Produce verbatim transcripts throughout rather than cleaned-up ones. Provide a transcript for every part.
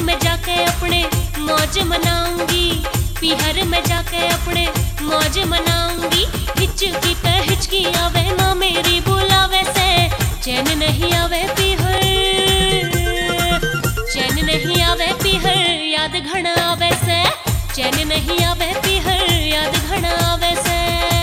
में जाके अपने मौज मनाऊंगी, पीहर में जाके अपने मौज मनाऊंगी। हिचकी पे हिचकी आवे माँ मेरी बुलावे से, चैन नहीं आवे पीहर, चैन नहीं आवे पीहर, याद घना आवे से, चैन नहीं आवे पीहर, याद घना आवे से।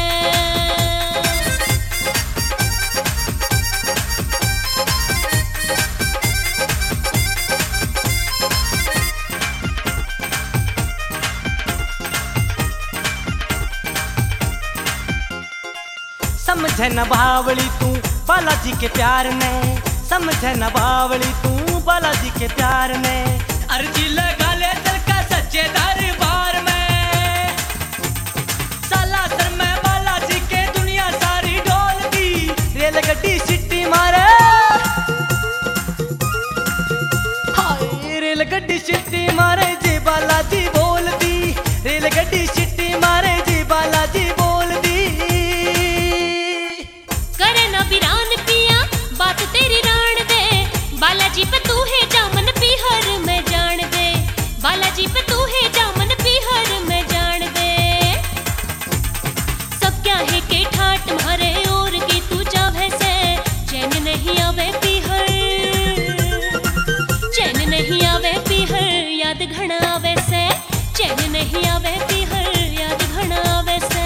समझे न बावली तू बालाजी के प्यार में, समझे न बावली तू बालाजी के प्यार में। अर्जी लगा ले दिल का सच्चे दरबार में, सालासर में बालाजी के दुनिया सारी डोल दी। रेलगड्डी सिटी मारे, हाय रेलगड्डी सिटी मारे जी बालाजी बोल दी, रेलगड्डी सिटी मारे जी बालाजी बोल दी। बात तेरी राण दे, बालाजी पे तू है जामन पीहर में जान दे, बालाजी पे तू है जामन पीहर में जान दे। सब क्या है के ठाट मारे और की तू जावे से, चैन नहीं आवे पीहर, चैन नहीं आवे पीहर, याद घना आवे से, चैन नहीं आवे पीहर, याद घना आवे से।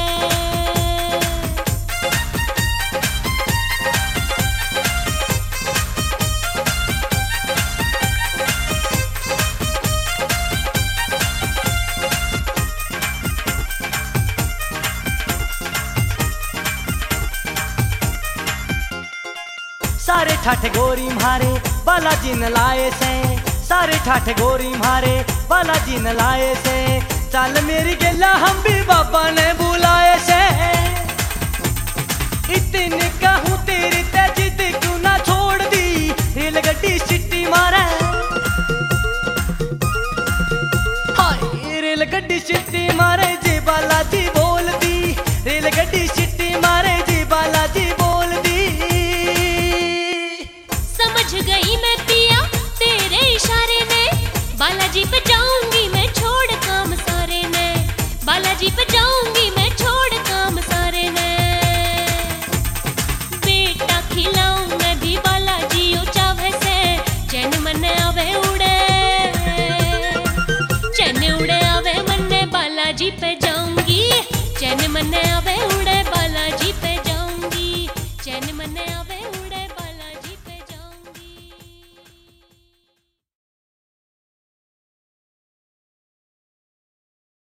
सारे ठाठे गोरी म्हारे बालाजी न लाए से, सारे ठाठे गोरी म्हारे बालाजी न लाए से। चल मेरी गेला हम भी बाबा ने बुलाए से, इतने कहूँ तेरी